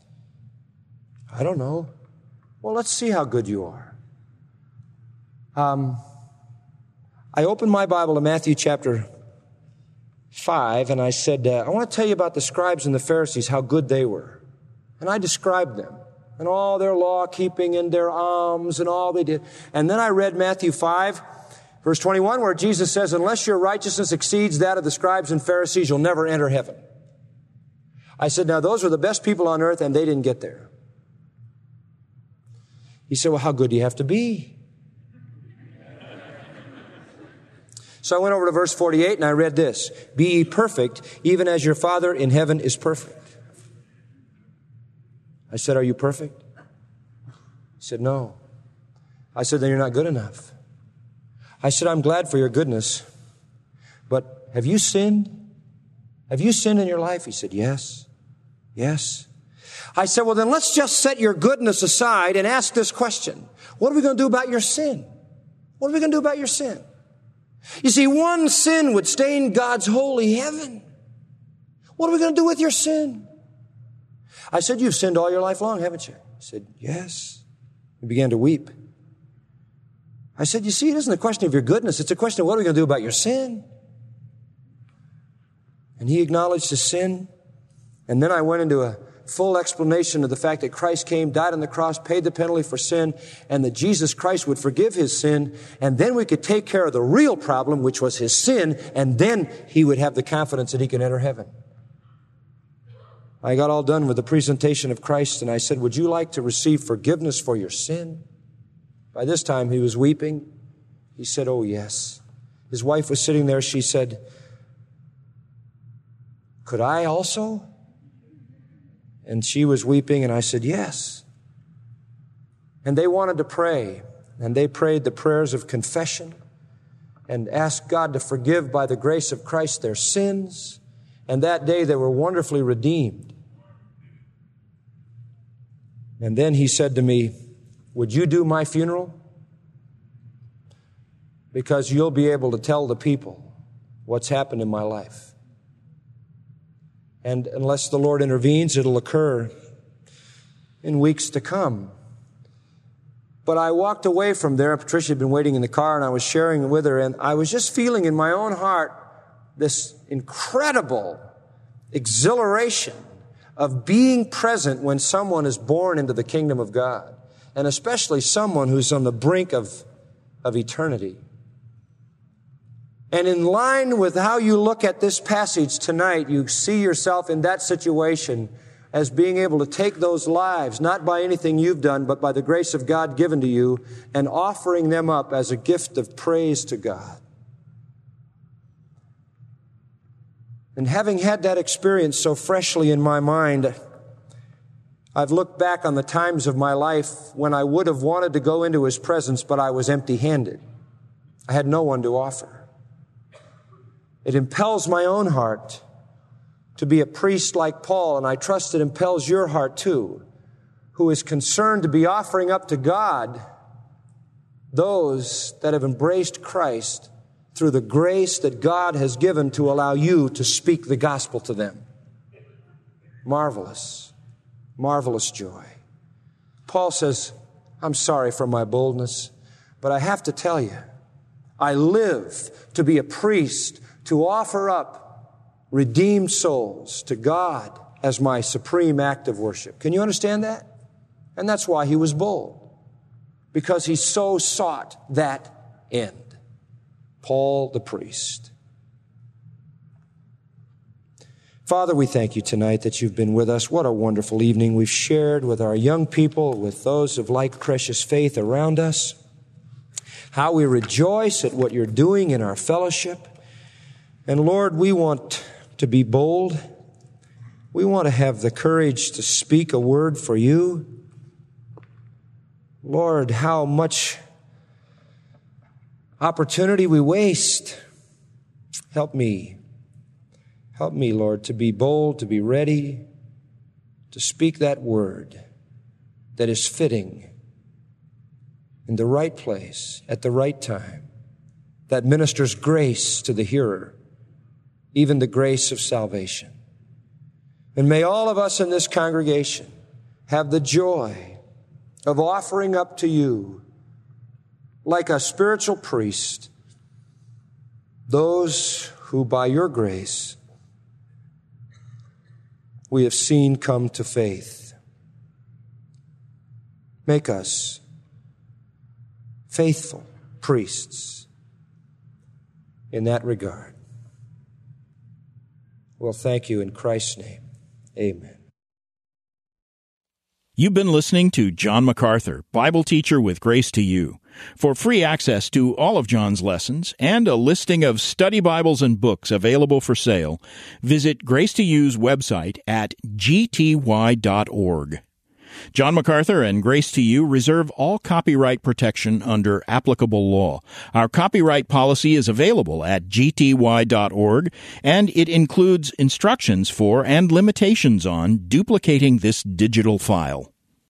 I don't know." "Well, let's see how good you are." Um... I opened my Bible to Matthew chapter five, and I said, uh, I want to tell you about the scribes and the Pharisees, how good they were. And I described them, and all their law-keeping and their alms and all they did. And then I read Matthew five, verse twenty-one, where Jesus says, "Unless your righteousness exceeds that of the scribes and Pharisees, you'll never enter heaven." I said, now those were the best people on earth, and they didn't get there. He said, "Well, how good do you have to be?" So I went over to verse forty-eight and I read this. "Be ye perfect, even as your Father in heaven is perfect." I said, "Are you perfect?" He said, "No." I said, "Then you're not good enough." I said, "I'm glad for your goodness, but have you sinned? Have you sinned in your life?" He said, "Yes, yes." I said, "Well, then let's just set your goodness aside and ask this question. What are we going to do about your sin? What are we going to do about your sin?" You see, one sin would stain God's holy heaven. What are we going to do with your sin? I said, "You've sinned all your life long, haven't you?" He said, "Yes." He began to weep. I said, "You see, it isn't a question of your goodness. It's a question of what are we going to do about your sin?" And he acknowledged his sin. And then I went into a full explanation of the fact that Christ came, died on the cross, paid the penalty for sin, and that Jesus Christ would forgive his sin, and then we could take care of the real problem, which was his sin, and then he would have the confidence that he could enter heaven. I got all done with the presentation of Christ, and I said, "Would you like to receive forgiveness for your sin?" By this time, he was weeping. He said, "Oh, yes." His wife was sitting there. She said, "Could I also?" And she was weeping, and I said, "Yes." And they wanted to pray, and they prayed the prayers of confession and asked God to forgive by the grace of Christ their sins. And that day they were wonderfully redeemed. And then he said to me, "Would you do my funeral? Because you'll be able to tell the people what's happened in my life." And unless the Lord intervenes, it'll occur in weeks to come. But I walked away from there. Patricia had been waiting in the car, and I was sharing with her, and I was just feeling in my own heart this incredible exhilaration of being present when someone is born into the kingdom of God, and especially someone who's on the brink of, of eternity. And in line with how you look at this passage tonight, you see yourself in that situation as being able to take those lives, not by anything you've done, but by the grace of God given to you, and offering them up as a gift of praise to God. And having had that experience so freshly in my mind, I've looked back on the times of my life when I would have wanted to go into His presence, but I was empty-handed. I had no one to offer. It impels my own heart to be a priest like Paul, and I trust it impels your heart too, who is concerned to be offering up to God those that have embraced Christ through the grace that God has given to allow you to speak the gospel to them. Marvelous, marvelous joy. Paul says, I'm sorry for my boldness, but I have to tell you, I live to be a priest, to offer up redeemed souls to God as my supreme act of worship. Can you understand that? And that's why he was bold, because he so sought that end. Paul the priest. Father, we thank you tonight that you've been with us. What a wonderful evening we've shared with our young people, with those of like precious faith around us. How we rejoice at what you're doing in our fellowship. And Lord, we want to be bold. We want to have the courage to speak a word for you. Lord, how much opportunity we waste. Help me. Help me, Lord, to be bold, to be ready, to speak that word that is fitting in the right place at the right time, that ministers grace to the hearer, even the grace of salvation. And may all of us in this congregation have the joy of offering up to you, like a spiritual priest, those who by your grace we have seen come to faith. Make us faithful priests in that regard. Well, thank you in Christ's name. Amen. You've been listening to John MacArthur, Bible teacher with Grace to You. For free access to all of John's lessons and a listing of study Bibles and books available for sale, visit Grace to You's website at g t y dot org. John MacArthur and Grace to You reserve all copyright protection under applicable law. Our copyright policy is available at g t y dot org, and it includes instructions for and limitations on duplicating this digital file.